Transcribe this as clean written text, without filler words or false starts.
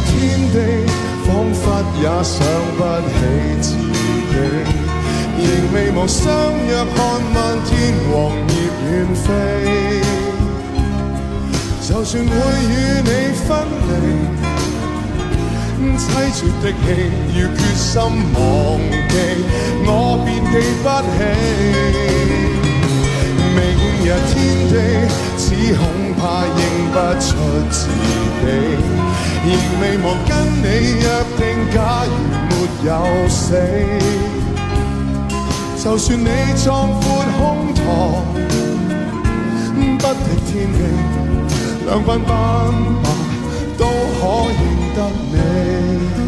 天地，仿佛也想不起自己，仍未忘相約看漫天黃葉遠飛。就算會與你分離，凄絕的戲要決心忘記，我便記不起。明日天地，只恐怕認不出自己，仍未忘跟你約定，假如沒有死，就算你壯闊胸膛，不敵天氣，兩鬢斑白都可認得你。